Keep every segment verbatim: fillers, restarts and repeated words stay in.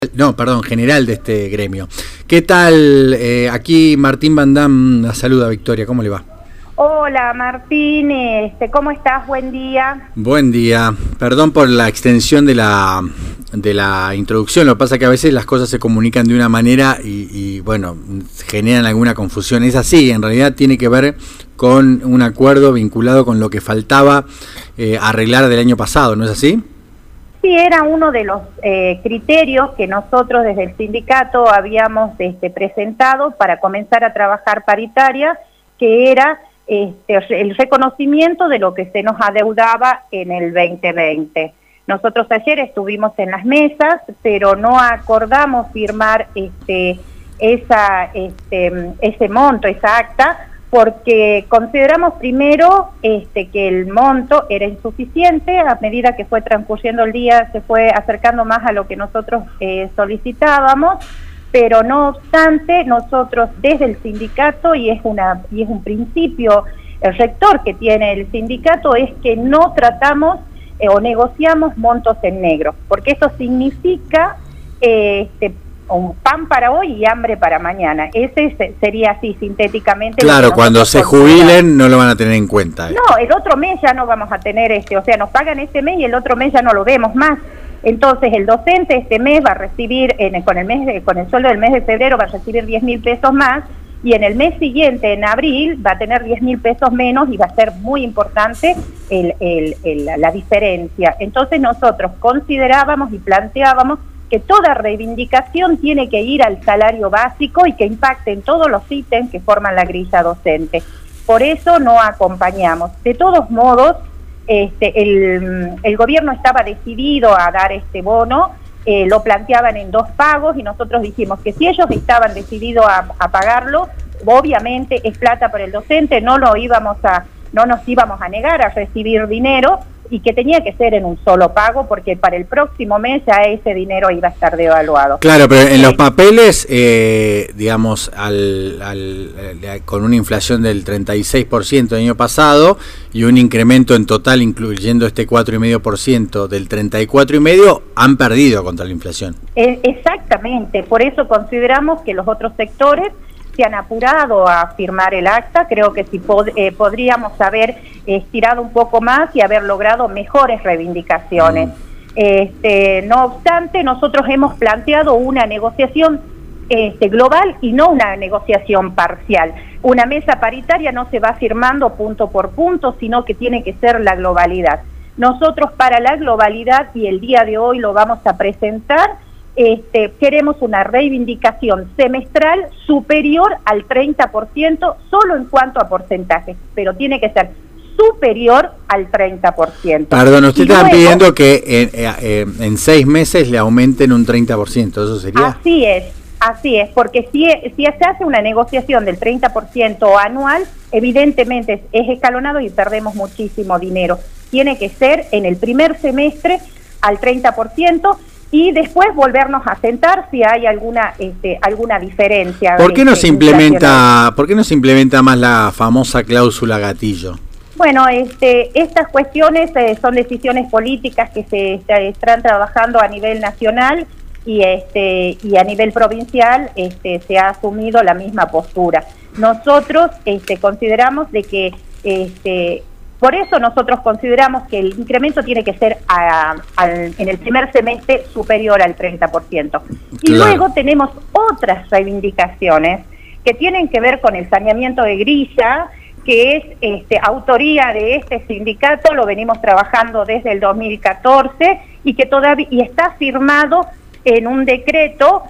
No, perdón, general de este gremio. ¿Qué tal? Eh, aquí Martín Van Dam la saluda, Victoria, ¿cómo le va? Hola Martín, este, ¿cómo estás? Buen día. Buen día. Perdón por la extensión de la de la introducción, lo que pasa es que a veces las cosas se comunican de una manera y, y bueno, generan alguna confusión. Es así, en realidad tiene que ver con un acuerdo vinculado con lo que faltaba eh, arreglar del año pasado, ¿no es así? Sí, era uno de los eh, criterios que nosotros desde el sindicato habíamos este, presentado para comenzar a trabajar paritaria, que era este, el reconocimiento de lo que se nos adeudaba en el veinte veinte. Nosotros ayer estuvimos en las mesas, pero no acordamos firmar este, esa, este, ese monto, esa acta, porque consideramos primero este, que el monto era insuficiente. A medida que fue transcurriendo el día se fue acercando más a lo que nosotros eh, solicitábamos, pero no obstante nosotros desde el sindicato, y es, una, y es un principio el rector que tiene el sindicato, es que no tratamos eh, o negociamos montos en negro, porque eso significa eh, este, un pan para hoy y hambre para mañana. Ese sería así sintéticamente. Claro, cuando se jubilen no lo van a tener en cuenta. Eh. No, el otro mes ya no vamos a tener, este, o sea, nos pagan este mes y el otro mes ya no lo vemos más. Entonces el docente este mes va a recibir, en, con, el mes de, con el sueldo del mes de febrero va a recibir diez mil pesos más, y en el mes siguiente, en abril, va a tener diez mil pesos menos, y va a ser muy importante el, el, el, la diferencia. Entonces nosotros considerábamos y planteábamos que toda reivindicación tiene que ir al salario básico y que impacte en todos los ítems que forman la grilla docente. Por eso no acompañamos. De todos modos, este, el, el gobierno estaba decidido a dar este bono, eh, lo planteaban en dos pagos, y nosotros dijimos que si ellos estaban decididos a, a pagarlo, obviamente es plata para el docente, no lo íbamos a, no nos íbamos a negar a recibir dinero, y que tenía que ser en un solo pago, porque para el próximo mes ya ese dinero iba a estar devaluado. Claro, pero en los papeles, eh, digamos, al, al, al, con una inflación del treinta y seis por ciento del año pasado y un incremento en total, incluyendo este cuatro coma cinco por ciento del treinta y cuatro coma cinco por ciento, han perdido contra la inflación. Eh, exactamente, por eso consideramos que los otros sectores se han apurado a firmar el acta. Creo que si pod eh, podríamos haber estirado un poco más y haber logrado mejores reivindicaciones. Mm. Este, no obstante, nosotros hemos planteado una negociación este, global y no una negociación parcial. Una mesa paritaria no se va firmando punto por punto, sino que tiene que ser la globalidad. Nosotros para la globalidad, y el día de hoy lo vamos a presentar, Este, queremos una reivindicación semestral superior al treinta por ciento solo en cuanto a porcentajes, pero tiene que ser superior al treinta por ciento. Perdón, usted está luego, pidiendo que en, eh, en seis meses le aumenten un treinta por ciento, ¿eso sería? Así es, así es, porque si, si se hace una negociación del treinta por ciento anual, evidentemente es, es escalonado y perdemos muchísimo dinero. Tiene que ser en el primer semestre al treinta por ciento, y después volvernos a sentar si hay alguna este, alguna diferencia. ¿Por qué no este, se implementa, por qué no se implementa más la famosa cláusula gatillo? Bueno, este, estas cuestiones eh, son decisiones políticas que se, se están trabajando a nivel nacional, y este y a nivel provincial este, se ha asumido la misma postura. Nosotros este, consideramos de que este, Por eso nosotros consideramos que el incremento tiene que ser a, a, en el primer semestre superior al treinta por ciento. Y claro, luego tenemos otras reivindicaciones que tienen que ver con el saneamiento de grilla, que es este, autoría de este sindicato, lo venimos trabajando desde el dos mil catorce, y que todavía y está firmado en un decreto,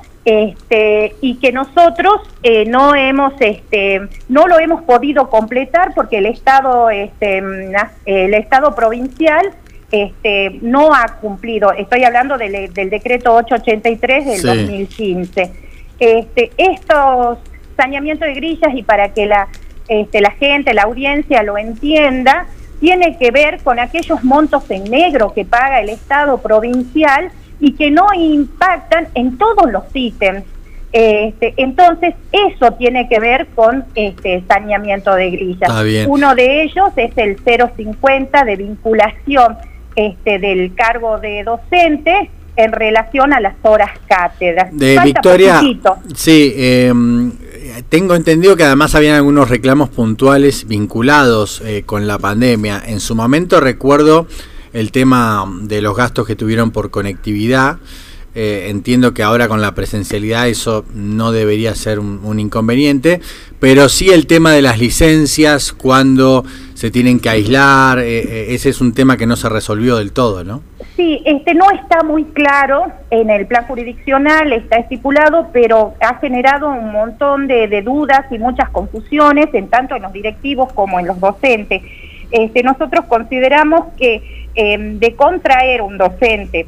este y que nosotros eh, no hemos este no lo hemos podido completar porque el estado este el estado provincial este no ha cumplido. Estoy hablando del, del decreto ochocientos ochenta y tres del sí. dos mil quince. Este estos saneamientos de grillas, y para que la este la gente, la audiencia lo entienda, tiene que ver con aquellos montos en negro que paga el estado provincial y que no impactan en todos los ítems. Este, entonces, eso tiene que ver con este saneamiento de grillas. Uno de ellos es el cero cincuenta de vinculación este, del cargo de docente, en relación a las horas cátedras. De Falta Victoria, poquitito. sí, eh, tengo entendido que además habían algunos reclamos puntuales vinculados eh, con la pandemia. En su momento recuerdo el tema de los gastos que tuvieron por conectividad. Eh, entiendo que ahora con la presencialidad eso no debería ser un, un inconveniente, pero sí el tema de las licencias cuando se tienen que aislar, eh, eh, ese es un tema que no se resolvió del todo, ¿no? Sí, este no está muy claro en el plan jurisdiccional, está estipulado, pero ha generado un montón de, de dudas y muchas confusiones, en tanto en los directivos como en los docentes. Este, nosotros consideramos que eh, de contraer un docente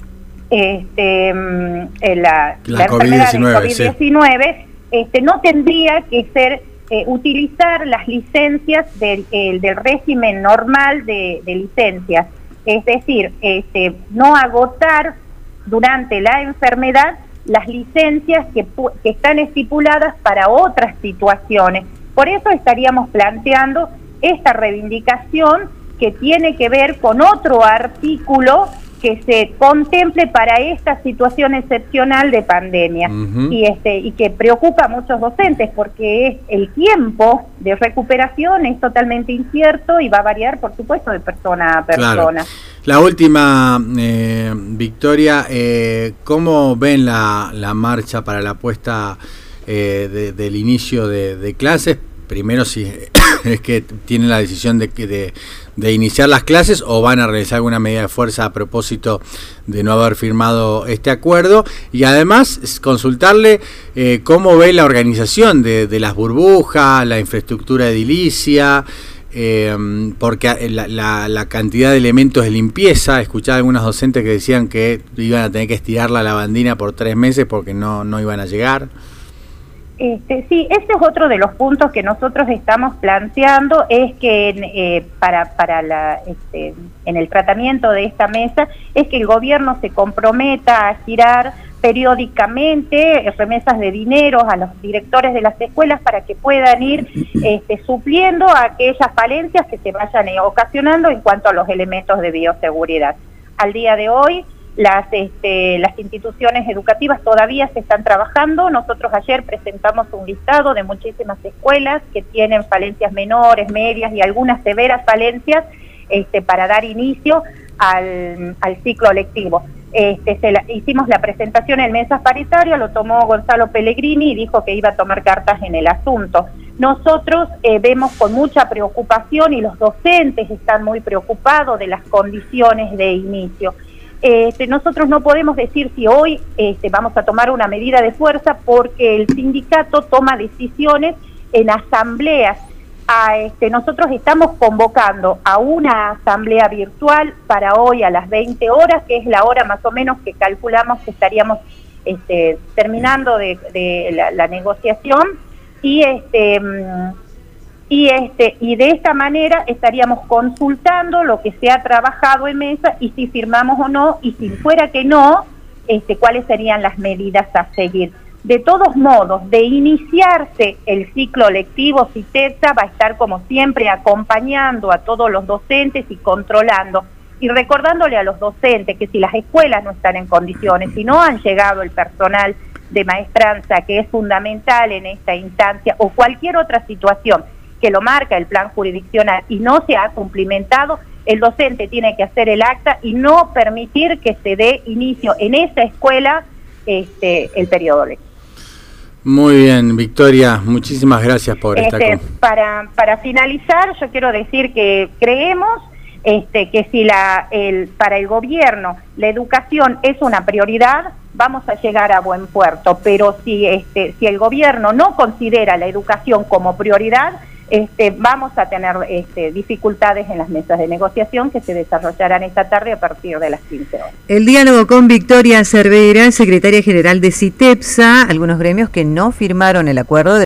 Este, la, la, la enfermedad del COVID diecinueve, sí. este, no tendría que ser eh, utilizar las licencias del, el, del régimen normal de, de licencias, es decir, este, no agotar durante la enfermedad las licencias que, que están estipuladas para otras situaciones. Por eso estaríamos planteando esta reivindicación que tiene que ver con otro artículo que se contemple para esta situación excepcional de pandemia. Uh-huh. y este y que preocupa a muchos docentes porque es, el tiempo de recuperación es totalmente incierto y va a variar, por supuesto, de persona a persona. Claro. La última, eh, Victoria, eh, ¿cómo ven la, la marcha para la puesta eh, de, del inicio de, de clases? Primero, si es que tienen la decisión de, de, de iniciar las clases o van a realizar alguna medida de fuerza a propósito de no haber firmado este acuerdo, y además consultarle eh, cómo ve la organización de, de las burbujas, la infraestructura edilicia, eh, porque la, la, la cantidad de elementos de limpieza. Escuchaba algunos docentes que decían que iban a tener que estirar la lavandina por tres meses porque no, no iban a llegar. Este, sí, ese es otro de los puntos que nosotros estamos planteando, es que eh, para, para la, este, en el tratamiento de esta mesa, es que el gobierno se comprometa a girar periódicamente remesas de dinero a los directores de las escuelas para que puedan ir este, supliendo aquellas falencias que se vayan ocasionando en cuanto a los elementos de bioseguridad. Al día de hoy, Las, este, las instituciones educativas todavía se están trabajando. Nosotros ayer presentamos un listado de muchísimas escuelas que tienen falencias menores, medias y algunas severas falencias este, para dar inicio al, al ciclo lectivo. Este, se la, hicimos la presentación en mesas paritarias, lo tomó Gonzalo Pellegrini y dijo que iba a tomar cartas en el asunto. Nosotros eh, vemos con mucha preocupación, y los docentes están muy preocupados de las condiciones de inicio. Este, nosotros no podemos decir si hoy este, vamos a tomar una medida de fuerza, porque el sindicato toma decisiones en asambleas. A, este, nosotros estamos convocando a una asamblea virtual para hoy a las veinte horas, que es la hora más o menos que calculamos que estaríamos este, terminando de, de la, la negociación, y este... Y, este, y de esta manera estaríamos consultando lo que se ha trabajado en mesa y si firmamos o no, y si fuera que no, este, cuáles serían las medidas a seguir. De todos modos, de iniciarse el ciclo lectivo, CITEPSA va a estar como siempre acompañando a todos los docentes y controlando, y recordándole a los docentes que si las escuelas no están en condiciones, si no han llegado el personal de maestranza, que es fundamental en esta instancia, o cualquier otra situación que lo marca el plan jurisdiccional y no se ha cumplimentado, el docente tiene que hacer el acta y no permitir que se dé inicio en esa escuela este, el periodo lectivo. Muy bien, Victoria, muchísimas gracias por este, esta... Para, para finalizar, yo quiero decir que creemos este, que si la, el, para el gobierno la educación es una prioridad, vamos a llegar a buen puerto, pero si, este, si el gobierno no considera la educación como prioridad, Este, vamos a tener este, dificultades en las mesas de negociación que se desarrollarán esta tarde a partir de las quince horas. El diálogo con Victoria Cervera, secretaria general de CITEPSA, algunos gremios que no firmaron el acuerdo de